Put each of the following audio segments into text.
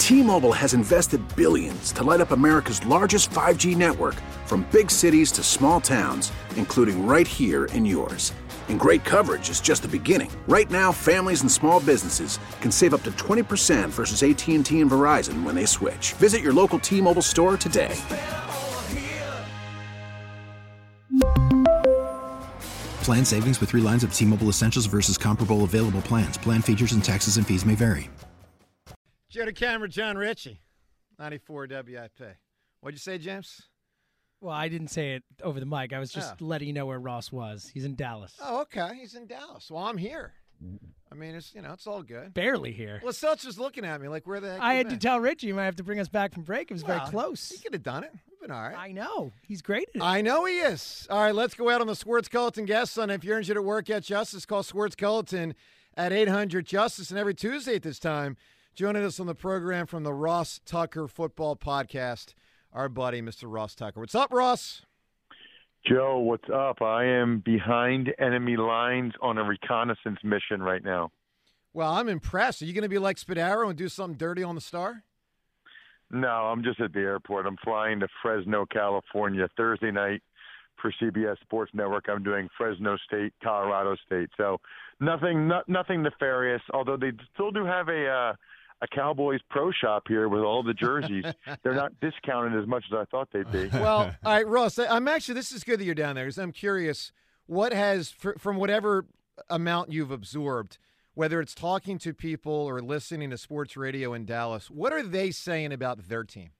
T-Mobile has invested billions to light up America's largest 5G network, from big cities to small towns, including right here in yours. And great coverage is just the beginning. Right now, families and small businesses can save up to 20% versus AT&T and Verizon when they switch. Visit your local T-Mobile store today. Plan savings with 3 lines of T-Mobile Essentials versus comparable available plans. Plan features and taxes and fees may vary. Joe DeCamera, John Ritchie, 94 WIP. What'd you say, James? Well, I didn't say it over the mic. I was just letting you know where Ross was. He's in Dallas. Oh, okay. He's in Dallas. Well, I'm here. I mean, it's all good. Barely here. Well, Seltzer's looking at me like, where the heck I you had been? to tell Richie you might have to bring us back from break. It was very Well, close. He could have done it. We've been all right. I know. He's great at it. I know he is. All right, let's go out on the Swartz-Culleton guest line. If you're injured at work, get Justice. Call Swartz-Culleton at 800-JUSTICE. And every Tuesday at this time, joining us on the program from the Ross Tucker Football Podcast, our buddy, Mr. Ross Tucker. What's up, Ross? Joe, what's up? I am behind enemy lines on a reconnaissance mission right now. Well, I'm impressed. Are you going to be like Spadaro and do something dirty on the Star? No, I'm just at the airport. I'm flying to Fresno, California Thursday night for CBS Sports Network. I'm doing Fresno State, Colorado State. So nothing nefarious, although they still do have a Cowboys pro shop here with all the jerseys. They're not discounted as much as I thought they'd be. Well, all right, Ross, this is good that you're down there because I'm curious, what has, from whatever amount you've absorbed, whether it's talking to people or listening to sports radio in Dallas, what are they saying about their team?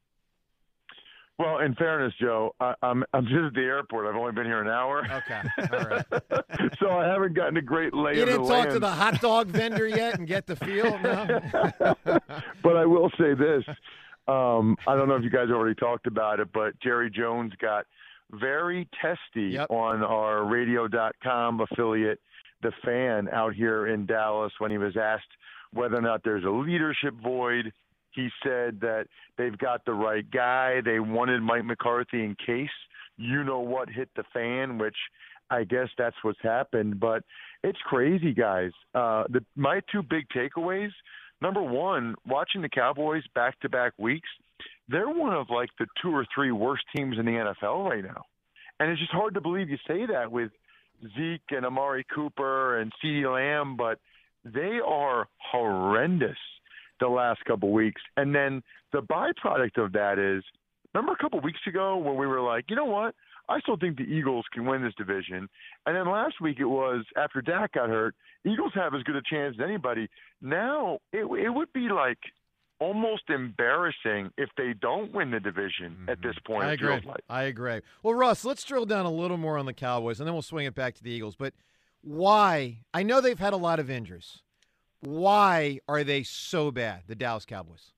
Well, in fairness, Joe, I'm just at the airport. I've only been here an hour. Okay, all right. So I haven't gotten a great lay You of the didn't talk land. to the hot dog vendor yet and get the feel? No? But I will say this. I don't know if you guys already talked about it, but Jerry Jones got very testy on our radio.com affiliate, The Fan, out here in Dallas when he was asked whether or not there's a leadership void. He said that they've got the right guy. They wanted Mike McCarthy in case you-know-what hit the fan, which I guess that's what's happened. But it's crazy, guys. My 2 big takeaways, number one, watching the Cowboys back-to-back weeks, they're one of like the 2 or 3 worst teams in the NFL right now. And it's just hard to believe you say that with Zeke and Amari Cooper and CeeDee Lamb, but they are horrendous the last couple weeks. And then the byproduct of that is, remember a couple weeks ago when we were like, you know what? I still think the Eagles can win this division. And then last week it was, after Dak got hurt, Eagles have as good a chance as anybody. Now it would be like almost embarrassing if they don't win the division at this point. I agree. I agree. Well, Russ, let's drill down a little more on the Cowboys, and then we'll swing it back to the Eagles. But why? I know they've had a lot of injuries. Why are they so bad, the Dallas Cowboys?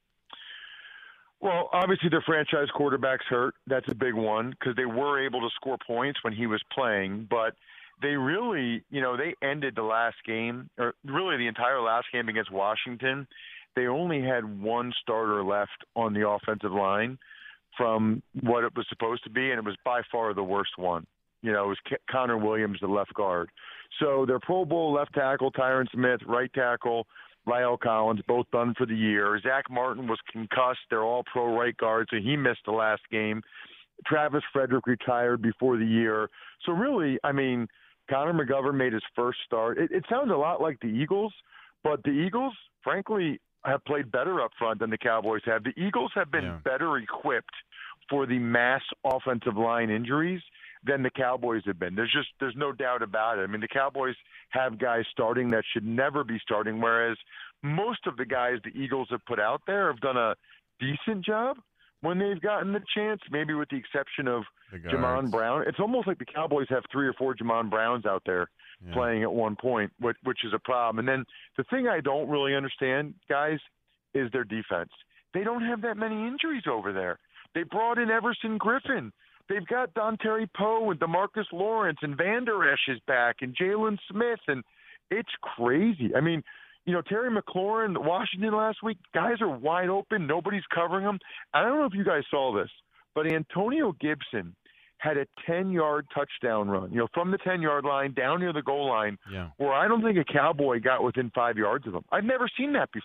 Well, obviously their franchise quarterback's hurt. That's a big one because they were able to score points when he was playing. But they really, they ended the last game, or really the entire last game against Washington. They only had 1 starter left on the offensive line from what it was supposed to be, and it was by far the worst one. It was Connor Williams, the left guard. So their Pro Bowl left tackle, Tyron Smith, right tackle, Lyle Collins, both done for the year. Zach Martin was concussed. They're all pro right guards, so he missed the last game. Travis Frederick retired before the year. So really, Connor McGovern made his first start. It sounds a lot like the Eagles, but the Eagles, frankly, have played better up front than the Cowboys have. The Eagles have been better equipped for the mass offensive line injuries than the Cowboys have been. There's no doubt about it. The Cowboys have guys starting that should never be starting, whereas most of the guys the Eagles have put out there have done a decent job when they've gotten the chance, maybe with the exception of Jamon Brown. It's almost like the Cowboys have 3 or 4 Jamon Browns out there playing at one point, which is a problem. And then the thing I don't really understand, guys, is their defense. They don't have that many injuries over there. They brought in Everson Griffin. They've got Dontari Poe and DeMarcus Lawrence and Van Der Esch is back and Jalen Smith, and it's crazy. Terry McLaurin, Washington last week, guys are wide open. Nobody's covering them. I don't know if you guys saw this, but Antonio Gibson had a 10-yard touchdown run, from the 10-yard line down near the goal line, where I don't think a Cowboy got within 5 yards of him. I've never seen that before.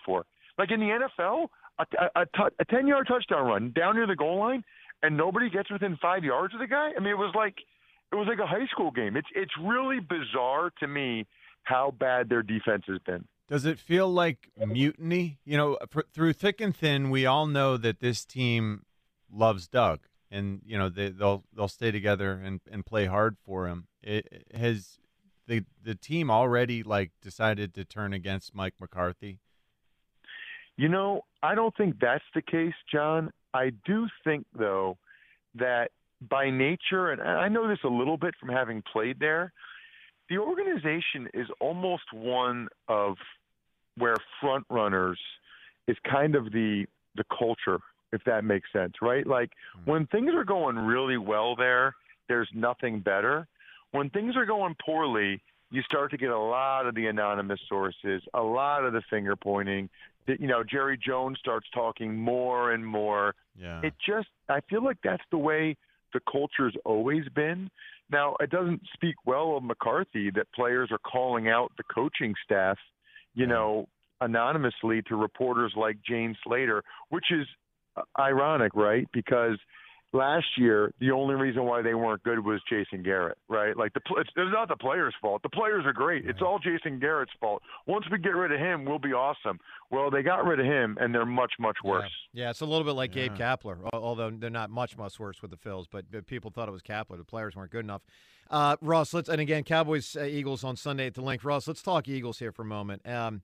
Like in the NFL, a 10-yard touchdown run down near the goal line, and nobody gets within 5 yards of the guy. I mean, it was like a high school game. It's really bizarre to me how bad their defense has been. Does it feel like mutiny? You know, through thick and thin, we all know that this team loves Doug, and you know they'll stay together and play hard for him. Has the team already decided to turn against Mike McCarthy? You know, I don't think that's the case, John. I do think though that by nature, and I know this a little bit from having played there, the organization is almost one of where front runners is kind of the culture, if that makes sense, right? Like when things are going really well there's nothing better. When things are going poorly, you start to get a lot of the anonymous sources, a lot of the finger pointing. You know, Jerry Jones starts talking more and more. Yeah. I feel like that's the way the culture's always been. Now, it doesn't speak well of McCarthy that players are calling out the coaching staff, you know, anonymously to reporters like Jane Slater, which is ironic, right? Because last year, the only reason why they weren't good was Jason Garrett, right? Like it's not the players' fault. The players are great. It's all Jason Garrett's fault. Once we get rid of him, we'll be awesome. Well, they got rid of him, and they're much, much worse. Yeah, it's a little bit like Gabe Kapler, although they're not much worse with the Phils, but people thought it was Kapler. The players weren't good enough. Ross, and again, Cowboys, Eagles on Sunday at the Link. Ross, let's talk Eagles here for a moment.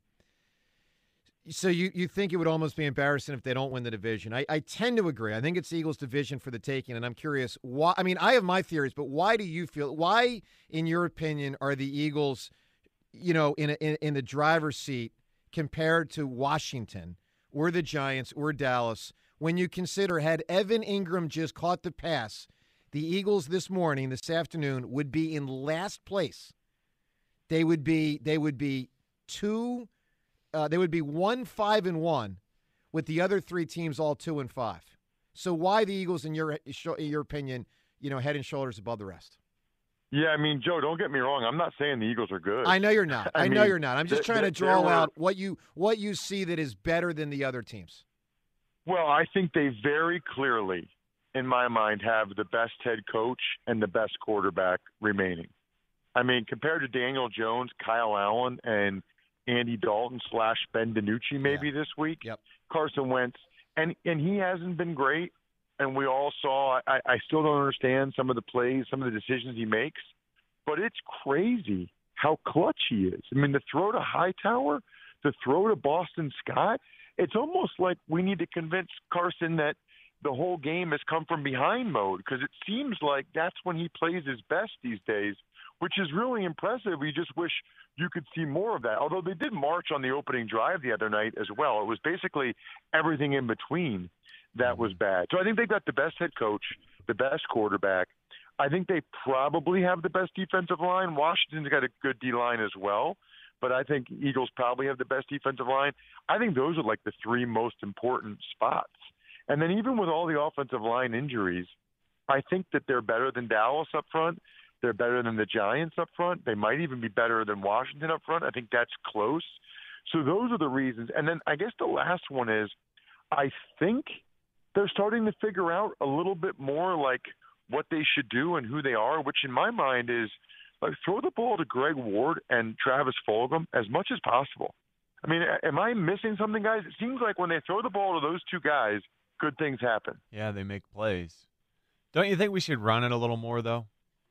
So you think it would almost be embarrassing if they don't win the division. I tend to agree. I think it's the Eagles' division for the taking, and I'm curious why. I mean, I have my theories, but why do you feel? Why, in your opinion, are the Eagles, you know, in the driver's seat compared to Washington or the Giants or Dallas? When you consider had Evan Ingram just caught the pass, the Eagles this afternoon, would be in last place. They would be 1-5-1, with the other three teams all 2-5. So why the Eagles, in your opinion, you know, head and shoulders above the rest? Yeah, I mean, Joe, don't get me wrong. I'm not saying the Eagles are good. I know you're not. I know you're not. I'm just trying to draw out what you see that is better than the other teams. Well, I think they very clearly, in my mind, have the best head coach and the best quarterback remaining. I mean, compared to Daniel Jones, Kyle Allen, and Andy Dalton / Ben DiNucci maybe this week. Yep. Carson Wentz, and he hasn't been great, and we all saw. I still don't understand some of the plays, some of the decisions he makes, but it's crazy how clutch he is. I mean, the throw to Hightower, the throw to Boston Scott, it's almost like we need to convince Carson that the whole game has come from behind mode, because it seems like that's when he plays his best these days, which is really impressive. We just wish you could see more of that. Although they did march on the opening drive the other night as well. It was basically everything in between that was bad. So I think they've got the best head coach, the best quarterback. I think they probably have the best defensive line. Washington's got a good D-line as well, but I think Eagles probably have the best defensive line. I think those are like the three most important spots. And then even with all the offensive line injuries, I think that they're better than Dallas up front. They're better than the Giants up front. They might even be better than Washington up front. I think that's close. So those are the reasons. And then I guess the last one is I think they're starting to figure out a little bit more like what they should do and who they are, which in my mind is like throw the ball to Greg Ward and Travis Fulgham as much as possible. I mean, am I missing something, guys? It seems like when they throw the ball to those two guys, good things happen. Yeah, they make plays. Don't you think we should run it a little more, though?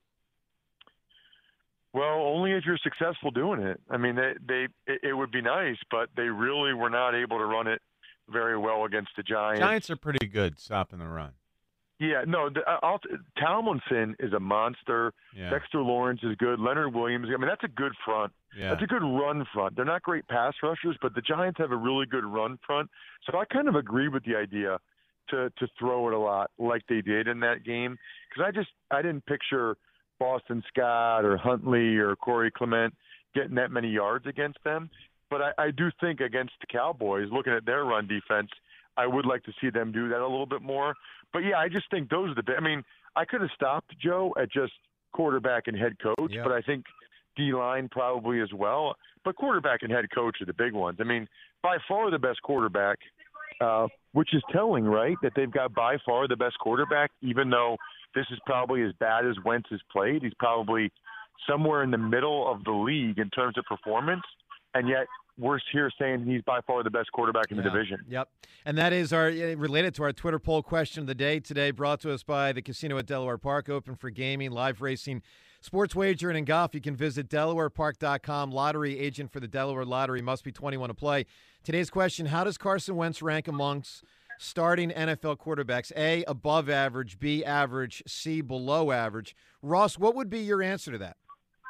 Well, only if you're successful doing it. I mean, it would be nice, but they really were not able to run it very well against the Giants. Giants are pretty good stopping the run. Yeah, no, Tomlinson is a monster. Yeah. Dexter Lawrence is good. Leonard Williams, I mean, that's a good front. Yeah. That's a good run front. They're not great pass rushers, but the Giants have a really good run front. So I kind of agree with the idea to throw it a lot like they did in that game, because I didn't picture Boston Scott or Huntley or Corey Clement getting that many yards against them. But I do think against the Cowboys, looking at their run defense, I would like to see them do that a little bit more. But, yeah, I just think those are I mean, I could have stopped, Joe, at just quarterback and head coach, but I think D-line probably as well. But quarterback and head coach are the big ones. I mean, by far the best quarterback, which is telling, right, that they've got by far the best quarterback, even though this is probably as bad as Wentz has played. He's probably somewhere in the middle of the league in terms of performance, and yet we're here saying he's by far the best quarterback in the division. Yep. And that is related to our Twitter poll question of the day today, brought to us by the Casino at Delaware Park, open for gaming, live racing, sports wagering, and golf. You can visit DelawarePark.com. Lottery agent for the Delaware Lottery, must be 21 to play. Today's question, how does Carson Wentz rank amongst starting NFL quarterbacks? A, above average, B, average, C, below average. Ross, what would be your answer to that?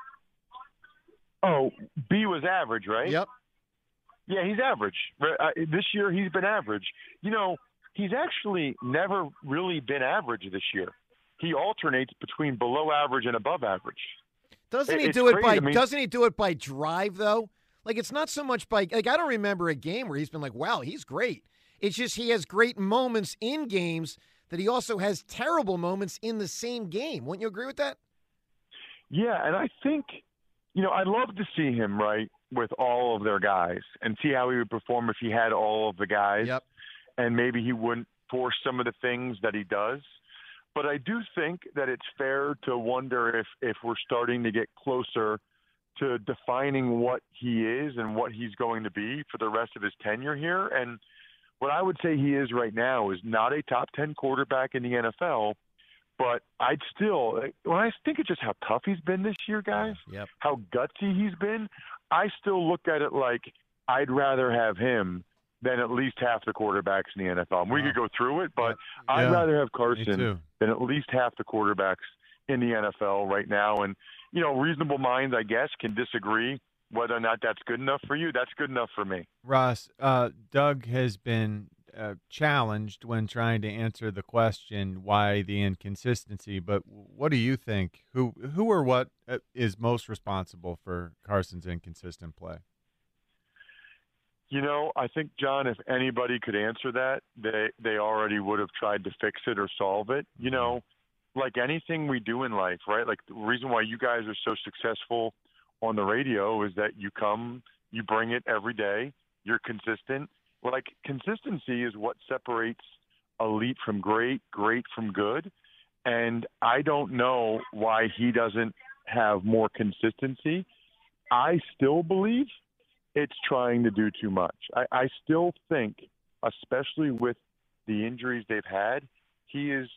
Oh, B was average, right? Yep. Yeah, he's average. This year he's been average. You know, he's actually never really been average this year. He alternates between below average and above average. Doesn't he do it by drive though? Like, it's not so much by, like, I don't remember a game where he's been like, wow, he's great. It's just he has great moments in games that he also has terrible moments in the same game. Wouldn't you agree with that? Yeah, and I think, you know, I'd love to see him, right, with all of their guys and see how he would perform if he had all of the guys. Yep. And maybe he wouldn't force some of the things that he does. But I do think that it's fair to wonder if we're starting to get closer to defining what he is and what he's going to be for the rest of his tenure here. And what I would say he is right now is not a top 10 quarterback in the NFL, but I'd still, when I think of just how tough he's been this year, guys, how gutsy he's been, I still look at it like I'd rather have him than at least half the quarterbacks in the NFL. And we could go through it, but I'd rather have Carson than at least half the quarterbacks in the NFL right now. And, you know, reasonable minds, I guess, can disagree whether or not that's good enough for you. That's good enough for me. Ross, Doug has been challenged when trying to answer the question, why the inconsistency? But what do you think? Who or what is most responsible for Carson's inconsistent play? You know, I think, John, if anybody could answer that, they already would have tried to fix it or solve it. You know, like anything we do in life, right? Like the reason why you guys are so successful on the radio is that you come, you bring it every day, you're consistent. Like, consistency is what separates elite from great, great from good. And I don't know why he doesn't have more consistency. I still believe it's trying to do too much. I still think, especially with the injuries they've had, he is.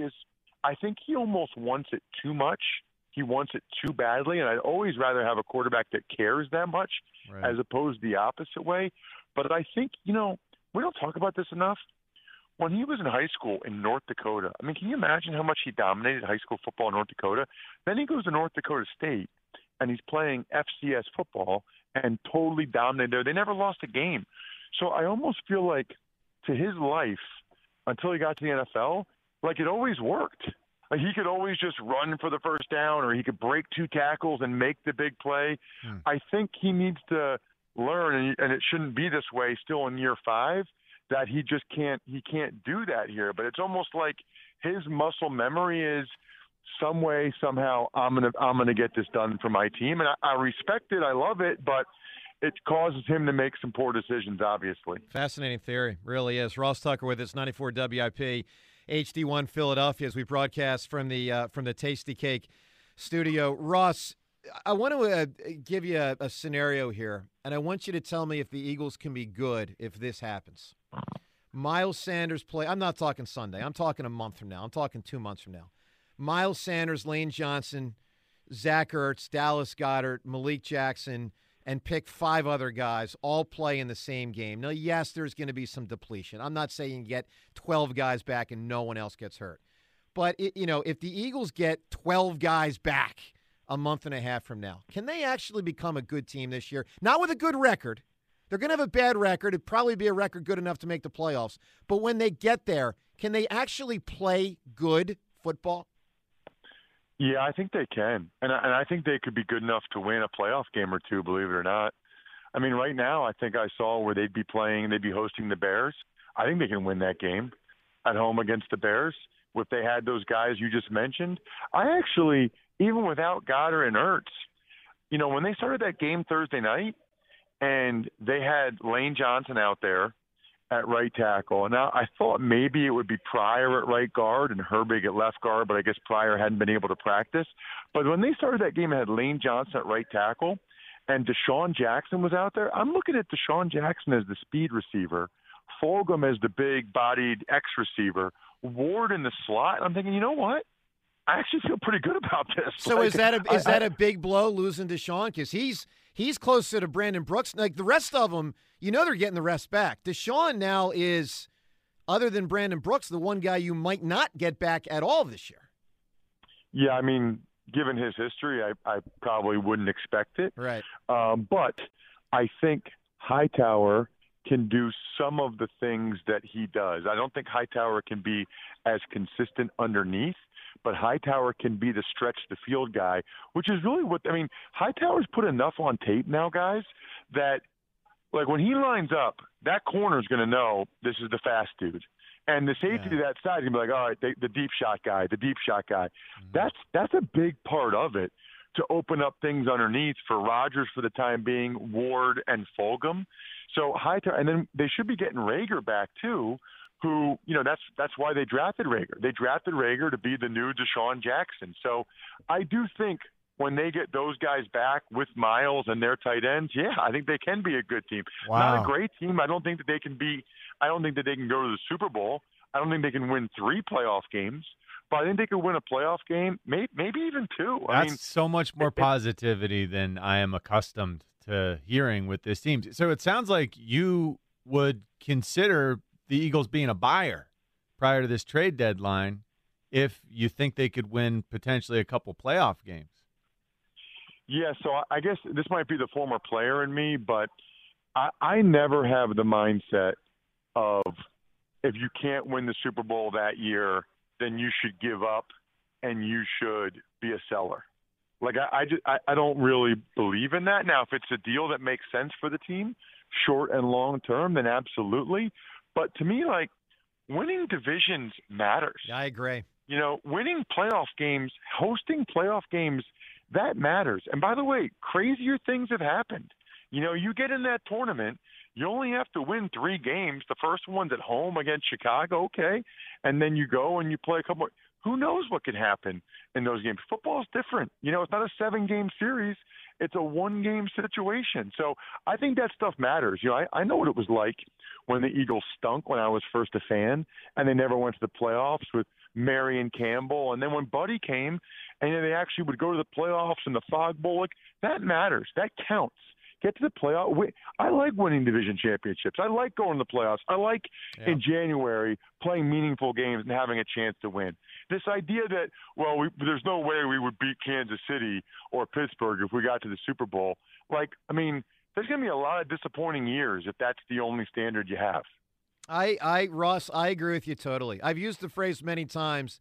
I think he almost wants it too much. He wants it too badly, and I'd always rather have a quarterback that cares that much as opposed to the opposite way. But I think, you know, we don't talk about this enough. When he was in high school in North Dakota, I mean, can you imagine how much he dominated high school football in North Dakota? Then he goes to North Dakota State, and he's playing FCS football and totally dominated there. They never lost a game. So I almost feel like to his life, until he got to the NFL, like it always worked. Like he could always just run for the first down, or he could break two tackles and make the big play. I think he needs to learn, and it shouldn't be this way still in year 5, that he just can't do that here. But it's almost like his muscle memory is some way, somehow, I'm gonna get this done for my team. And I respect it, I love it, but it causes him to make some poor decisions, obviously. Fascinating theory, really is. Ross Tucker with us, 94 WIP, HD1 Philadelphia, as we broadcast from the Tasty Cake studio. Ross, I want to give you a scenario here, and I want you to tell me if the Eagles can be good if this happens. Miles Sanders play. I'm not talking Sunday. I'm talking a month from now. I'm talking 2 months from now. Miles Sanders, Lane Johnson, Zach Ertz, Dallas Goedert, Malik Jackson, and pick 5 other guys all play in the same game. Now, yes, there's going to be some depletion. I'm not saying you get 12 guys back and no one else gets hurt. But, if the Eagles get 12 guys back a month and a half from now, can they actually become a good team this year? Not with a good record. They're going to have a bad record. It'd probably be a record good enough to make the playoffs. But when they get there, can they actually play good football? Yeah, I think they can. And I think they could be good enough to win a playoff game or two, believe it or not. I mean, right now, I think I saw where they'd be hosting the Bears. I think they can win that game at home against the Bears if they had those guys you just mentioned. I actually, even without Goddard and Ertz, when they started that game Thursday night, and they had Lane Johnson out there at right tackle. Now, I thought maybe it would be Pryor at right guard and Herbig at left guard, but I guess Pryor hadn't been able to practice. But when they started that game, it had Lane Johnson at right tackle, and Deshaun Jackson was out there. I'm looking at Deshaun Jackson as the speed receiver, Fulgham as the big-bodied X receiver, Ward in the slot. I'm thinking, you know what? I actually feel pretty good about this. So is that a big blow losing Deshaun? Because he's closer to Brandon Brooks. Like the rest of them, you know they're getting the rest back. Deshaun now is, other than Brandon Brooks, the one guy you might not get back at all this year. Yeah, I mean, given his history, I probably wouldn't expect it. Right. But I think Hightower can do some of the things that he does. I don't think Hightower can be as consistent underneath, but Hightower can be the stretch the field guy, which is really what – I mean, Hightower's put enough on tape now, guys, that – like when he lines up, that corner is going to know this is the fast dude. And the safety to that side is going to be like, all right, the deep shot guy. Mm-hmm. That's a big part of it to open up things underneath for Rodgers for the time being, Ward and Fulgham. So Hightower, and then they should be getting Reagor back too, who, you know, that's why they drafted Reagor. They drafted Reagor to be the new Deshaun Jackson. So I do think when they get those guys back with Miles and their tight ends, yeah, I think they can be a good team. Wow. Not a great team. I don't think that they can go to the Super Bowl. I don't think they can win 3 playoff games, but I think they could win a playoff game, maybe even 2. That's so much more positivity than I am accustomed to hearing with this team. So it sounds like you would consider the Eagles being a buyer prior to this trade deadline if you think they could win potentially a couple playoff games. Yeah, so I guess this might be the former player in me, but I never have the mindset of if you can't win the Super Bowl that year, then you should give up and you should be a seller. Like I don't really believe in that. Now, if it's a deal that makes sense for the team, short and long term, then absolutely. But to me, like, winning divisions matters. I agree. You know, winning playoff games, hosting playoff games, that matters. And by the way, crazier things have happened. You know, you get in that tournament, you only have to win 3 games. The first one's at home against Chicago, okay, and then you go and you play a couple more. Who knows what could happen in those games? Football is different. You know, it's not a 7-game series. It's a 1-game situation. So I think that stuff matters. You know, I know what it was like when the Eagles stunk when I was first a fan, and they never went to the playoffs with Marion Campbell. And then when Buddy came, and they actually would go to the playoffs in the Fog Bowl, like, that matters. That counts. Get to the playoff. I like winning division championships. I like going to the playoffs. I like in January playing meaningful games and having a chance to win. This idea that, well, there's no way we would beat Kansas City or Pittsburgh if we got to the Super Bowl. Like, I mean, there's going to be a lot of disappointing years if that's the only standard you have. Ross, I agree with you totally. I've used the phrase many times,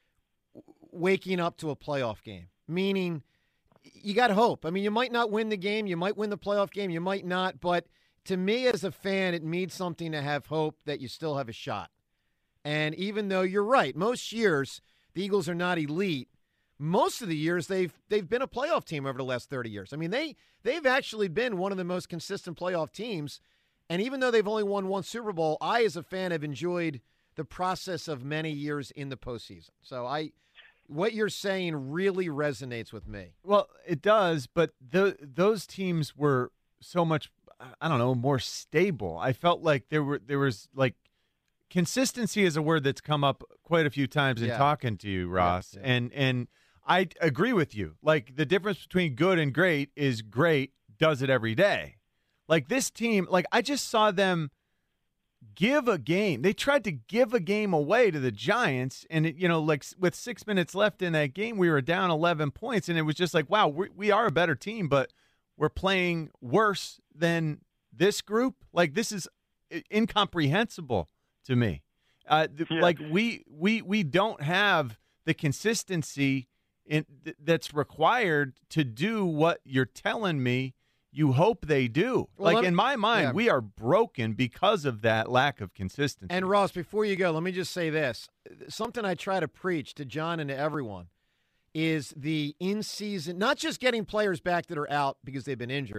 waking up to a playoff game, meaning you got hope. I mean, you might not win the game. You might win the playoff game. You might not. But to me as a fan, it means something to have hope that you still have a shot. And even though you're right, most years the Eagles are not elite, most of the years they've been a playoff team over the last 30 years. I mean, they've actually been one of the most consistent playoff teams. And even though they've only won 1 Super Bowl, I, as a fan, have enjoyed the process of many years in the postseason. So what you're saying really resonates with me. Well, it does, but those teams were so much, I don't know, more stable. I felt like there was like consistency is a word that's come up quite a few times in talking to you, Ross. Yeah. And I agree with you. Like, the difference between good and great is great does it every day. Like, this team, like, I just saw them give a game. They tried to give a game away to the Giants, and like with 6 minutes left in that game, we were down 11 points, and it was just like, wow, we are a better team, but we're playing worse than this group. Like, this is incomprehensible to me. Like, we don't have the consistency that's required to do what you're telling me you hope they do. Well, like, in my mind, we are broken because of that lack of consistency. And, Ross, before you go, let me just say this. Something I try to preach to John and to everyone is the in-season, not just getting players back that are out because they've been injured,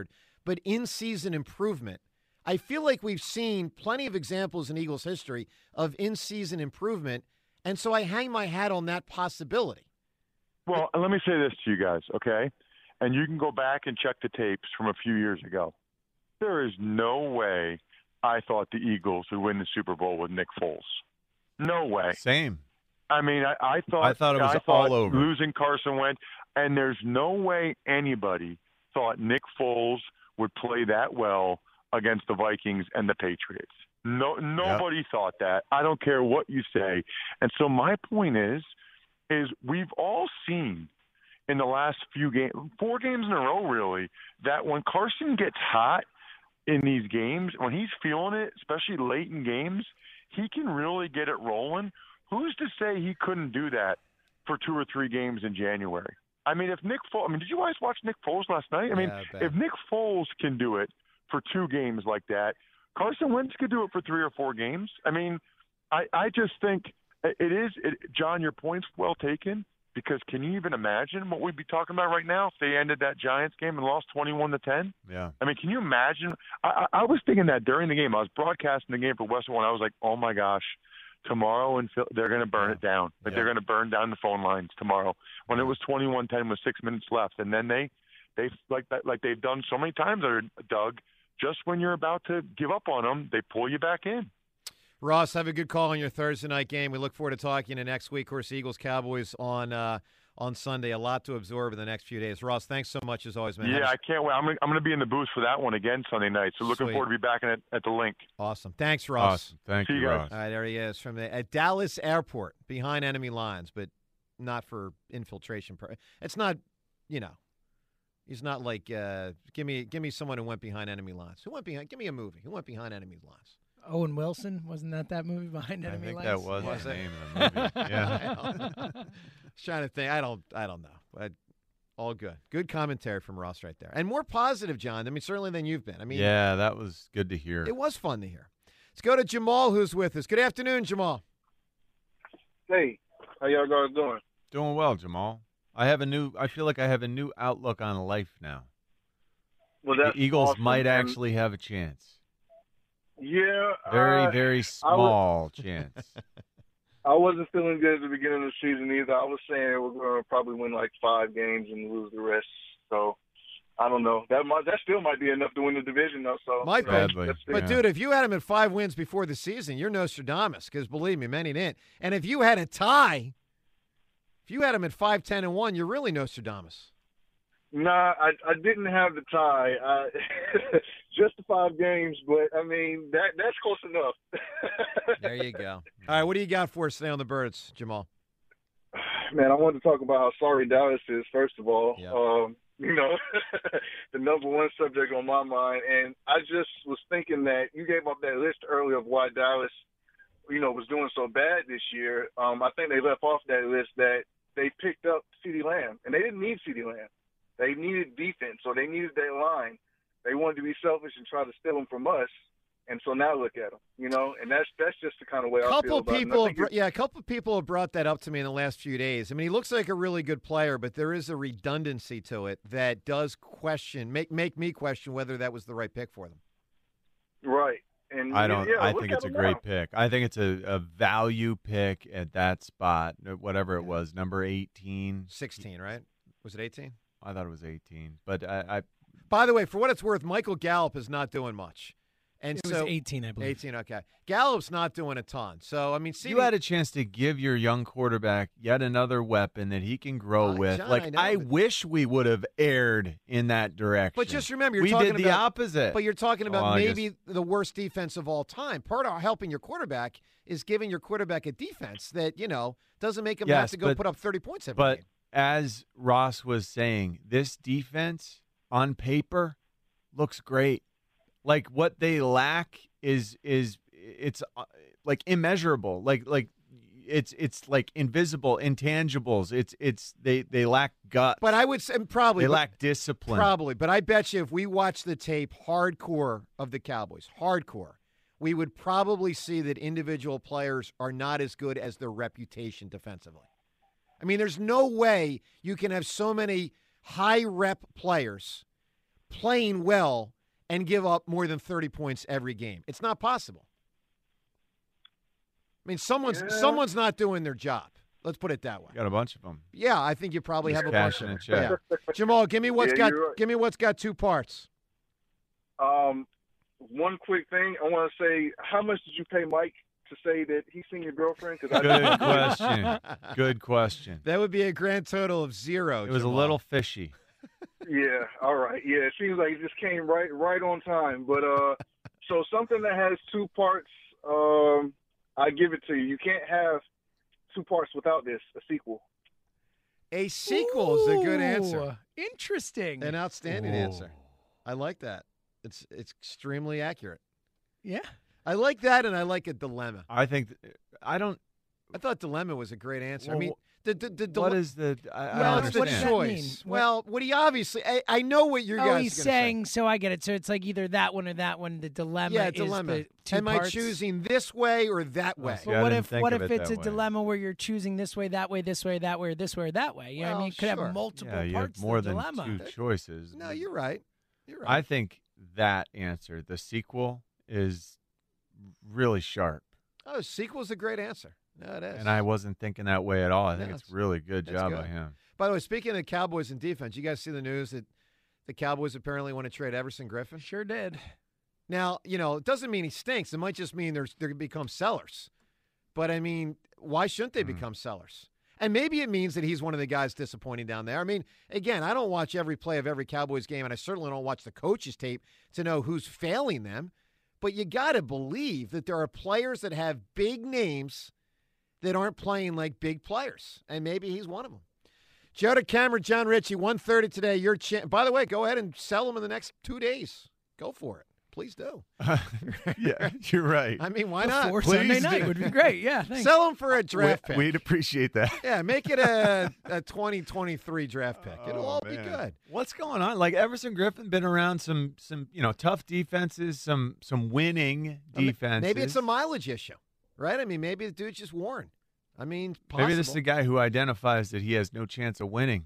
but in-season improvement. I feel like we've seen plenty of examples in Eagles history of in-season improvement, and so I hang my hat on that possibility. Well, let me say this to you guys, okay? And you can go back and check the tapes from a few years ago. There is no way I thought the Eagles would win the Super Bowl with Nick Foles. No way. Same. I mean, I thought it was all over. Losing Carson Wentz, and there's no way anybody thought Nick Foles would play that well against the Vikings and the Patriots. Nobody thought that. I don't care what you say. And so my point is we've all seen in the last few games, 4 games in a row really, that when Carson gets hot in these games, when he's feeling it, especially late in games, he can really get it rolling. Who's to say he couldn't do that for 2 or 3 games in January? I mean, if Nick Foles – I mean, did you guys watch Nick Foles last night? I mean, if Nick Foles can do it for 2 games like that, Carson Wentz could do it for 3 or 4 games. I mean, I just think John, your point's well taken, because can you even imagine what we'd be talking about right now if they ended that Giants game and lost 21-10? Yeah. I mean, can you imagine? I was thinking that during the game. I was broadcasting the game for Western One. I was like, oh, my gosh, tomorrow they're going to burn it down. Like they're going to burn down the phone lines tomorrow when it was 21-10 with 6 minutes left. And then they like they've done so many times, Doug, just when you're about to give up on them, they pull you back in. Ross, have a good call on your Thursday night game. We look forward to talking to next week. Of course, Eagles-Cowboys on Sunday. A lot to absorb in the next few days. Ross, thanks so much as always, man. Yeah, I can't wait. I'm going to be in the booth for that one again Sunday night. So looking forward to be back at the link. Awesome. Thanks, Ross. Awesome. Thank you, guys. Ross. All right, there he is from at Dallas Airport, behind enemy lines, but not for infiltration. It's not, he's not like give me someone who went behind enemy lines. Who went behind? Give me a movie. Who went behind enemy lines? Owen Wilson, wasn't that movie Behind Enemy Lines? I think that was the name of the movie. Yeah. I was trying to think. I don't know. But all good. Good commentary from Ross right there. And more positive, John. I mean, certainly than you've been. I mean, yeah, that was good to hear. It was fun to hear. Let's go to Jamal, who's with us. Good afternoon, Jamal. Hey, how y'all guys doing? Doing well, Jamal. I feel like I have a new outlook on life now. Well, the Eagles awesome. might actually have a chance. Yeah. Very, very small chance. I wasn't feeling good at the beginning of the season either. I was saying we're going to probably win like 5 games and lose the rest. So, I don't know. That still might be enough to win the division, though. So might be. But, yeah. Dude, if you had him at 5 wins before the season, you're Nostradamus, because believe me, many didn't. And if you had a tie, if you had him at 5-10-1, you're really Nostradamus. Nah, I didn't have the tie. Just the 5 games, but, I mean, that's close enough. There you go. All right, what do you got for us today on the Birds, Jamal? Man, I wanted to talk about how sorry Dallas is, first of all. Yeah. The number one subject on my mind. And I just was thinking that you gave up that list earlier of why Dallas, was doing so bad this year. I think they left off that list that they picked up CeeDee Lamb, and they didn't need CeeDee Lamb. They needed defense, so they needed that line. They wanted to be selfish and try to steal them from us, and so now look at them, and that's just the kind of way I feel about it. A couple of people have brought that up to me in the last few days. I mean, he looks like a really good player, but there is a redundancy to it that does make me question whether that was the right pick for them. Right. And I think it's a great pick. I think it's a value pick at that spot, whatever it was, number 18. 16, right? Was it 18? I thought it was 18. But I by the way, for what it's worth, Michael Gallup is not doing much. And it was 18, I believe. 18, okay. Gallup's not doing a ton. So, I mean, you had a chance to give your young quarterback yet another weapon that he can grow with. John, I wish we would have erred in that direction. But just remember, we did the opposite. But you're talking about maybe the worst defense of all time. Part of helping your quarterback is giving your quarterback a defense that, doesn't make him have to go put up 30 points every game. But as Ross was saying, this defense on paper looks great. Like what they lack is it's like immeasurable. Like it's like invisible, intangibles. They lack guts. But I would say probably they lack discipline. Probably, but I bet you if we watch the tape hardcore of the Cowboys, we would probably see that individual players are not as good as their reputation defensively. I mean, there's no way you can have so many high rep players playing well and give up more than 30 points every game. It's not possible. I mean, someone's not doing their job. Let's put it that way. Got a bunch of them. Yeah, I think you probably have a bunch of them. Yeah. Jamal, give me what's got two parts. One quick thing, I want to say, how much did you pay Mike to say that he's seen your girlfriend? Good question. Good question. That would be a grand total of 0. It was Jamal. a little fishy. Yeah, all right. Yeah, it seems like it just came right on time. But so something that has two parts, I give it to you. You can't have two parts without this, a sequel. A sequel is a good answer. Interesting. An outstanding answer. I like that. It's extremely accurate. Yeah. I like that, and I like a dilemma. I think I thought dilemma was a great answer. Well, I mean, what is the? I don't it's the understand. choice. Well, what he obviously, I know what you're. Oh, he's saying. So I get it. So it's like either that one or that one. The dilemma. Yeah, is dilemma. the two Am parts. I choosing this way or that way? See, But I what didn't think if of it it's that a way. dilemma where you're choosing this way, that way, this way, that way, or this way, or that way? You know what I mean? It could sure. have multiple Yeah, you parts. have more to the than dilemma. two choices. No, you're right. You're right. I think that answer, the sequel, is really sharp. Oh, sequel's a great answer. No, it is. And I wasn't thinking that way at all. I think No, it's really good that's job good. by him. By the way, speaking of Cowboys and defense, you guys see the news that the Cowboys apparently want to trade Everson Griffin? Sure did. Now, it doesn't mean he stinks. It might just mean they're going to become sellers. But, I mean, why shouldn't they become sellers? And maybe it means that he's one of the guys disappointing down there. I mean, again, I don't watch every play of every Cowboys game, and I certainly don't watch the coaches' tape to know who's failing them. But you got to believe that there are players that have big names that aren't playing like big players, and maybe he's one of them. Joe DeCamara, John Ritchie, 1:30 today. Your by the way, go ahead and sell them in the next 2 days. Go for it. Please do. Yeah, you're right. I mean, why not? Before Please Sunday night do. would be great. Yeah, thanks. Sell them for a draft pick. We'd appreciate that. Yeah, make it a 2023 draft pick. It'll all be man. good. What's going on? Like Everson Griffin been around some tough defenses, some winning defenses. Maybe it's a mileage issue, right? I mean, maybe the dude's just worn. I mean, possible. Maybe this is a guy who identifies that he has no chance of winning.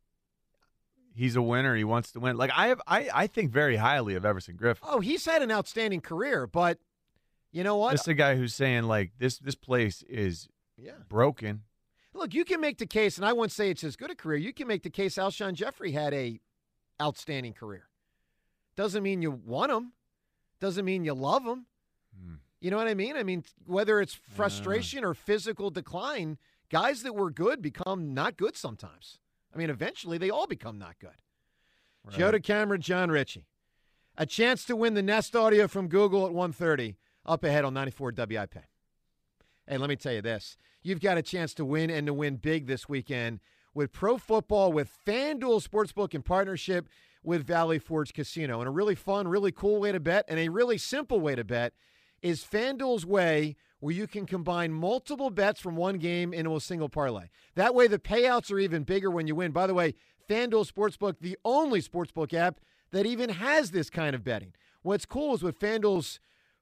He's a winner. He wants to win. Like I think very highly of Everson Griffin. Oh, he's had an outstanding career, but you know what? This is a guy who's saying like this place is broken. Look, you can make the case, and I wouldn't say it's as good a career. You can make the case Alshon Jeffrey had a outstanding career. Doesn't mean you want him. Doesn't mean you love him. You know what I mean? I mean, whether it's frustration or physical decline, guys that were good become not good sometimes. I mean, eventually they all become not good. Right. Joe DeCamara, John Ritchie. A chance to win the Nest Audio from Google at 1:30 up ahead on 94 WIP. Hey, let me tell you this. You've got a chance to win and to win big this weekend with pro football with FanDuel Sportsbook in partnership with Valley Forge Casino. And a really fun, really cool way to bet and a really simple way to bet is FanDuel's way where you can combine multiple bets from one game into a single parlay. That way the payouts are even bigger when you win. By the way, FanDuel Sportsbook, the only sportsbook app that even has this kind of betting. What's cool is with FanDuel's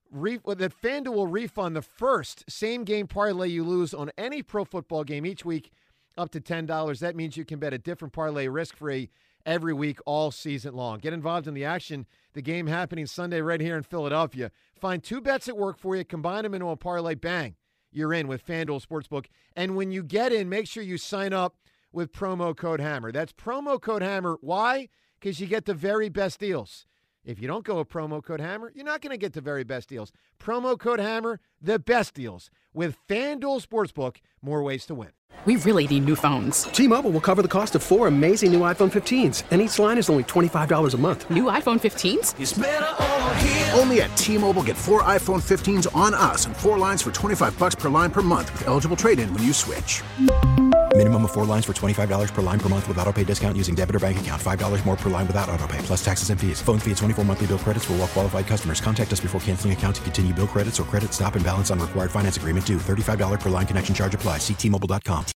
that FanDuel will refund the first same-game parlay you lose on any pro football game each week up to $10. That means you can bet a different parlay risk-free every week all season long. Get involved in the action. The game happening Sunday right here in Philadelphia. Find two bets that work for you, combine them into a parlay, bang, you're in with FanDuel Sportsbook. And when you get in, make sure you sign up with promo code HAMMER. That's promo code HAMMER. Why? Because you get the very best deals. If you don't go with promo code HAMMER, you're not going to get the very best deals. Promo code HAMMER, the best deals. With FanDuel Sportsbook, more ways to win. We really need new phones. T-Mobile will cover the cost of 4 amazing new iPhone 15s, and each line is only $25 a month. New iPhone 15s? It's better over here. Only at T-Mobile, get 4 iPhone 15s on us and 4 lines for $25 per line per month with eligible trade-in when you switch. Minimum of 4 lines for $25 per line per month with autopay discount using debit or bank account. $5 more per line without autopay, plus taxes and fees. Phone fee at 24 monthly bill credits for well-qualified customers. Contact us before canceling account to continue bill credits or credit stop and balance on required finance agreement due. $35 per line connection charge applies. See T-Mobile.com.